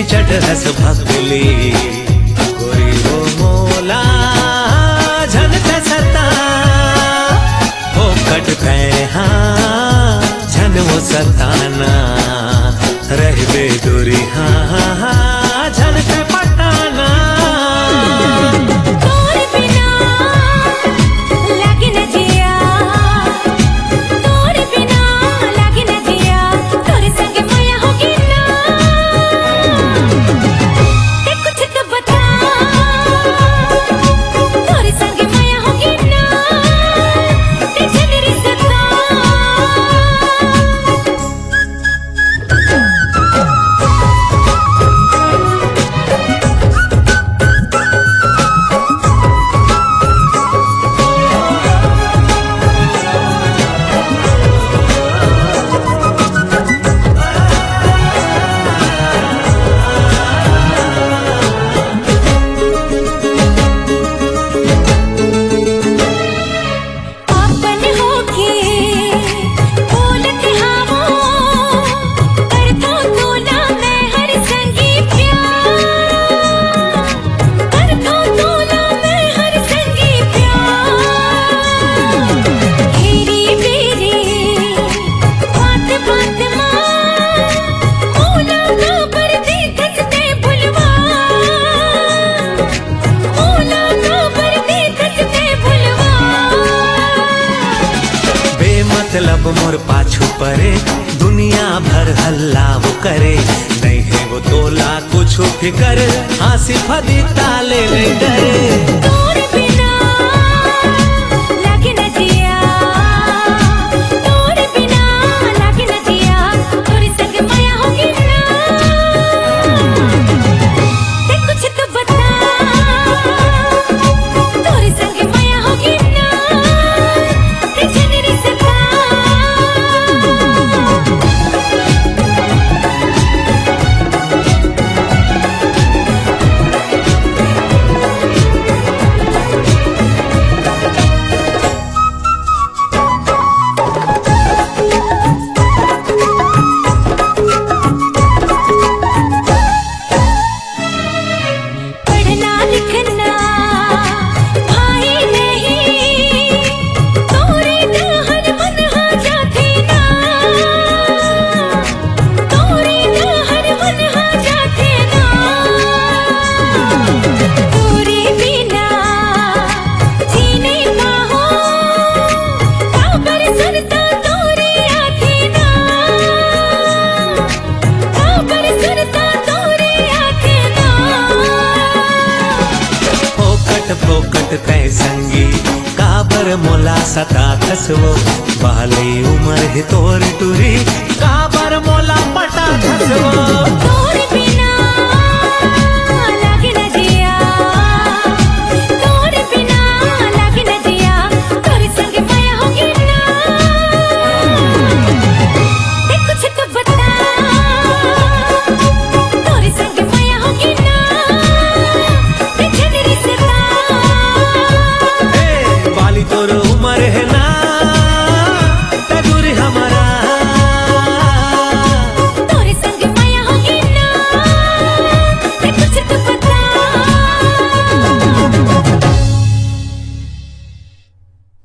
चढ़ हस भगली गोरी हो मोला झन सता हो कट गए हाँ झन वो सताना रहबे दूरी हाँ झन से पटाना मतलब मोर पाछू परे दुनिया भर हल्ला वो करे नहीं है वो तोला कुछ फिकर हाँसी फदी ताले ले डरे फोकट तय संगी काबर मोला सता खसवो बाली उमर है तोर टूरी काबर मोला पटा खसवो।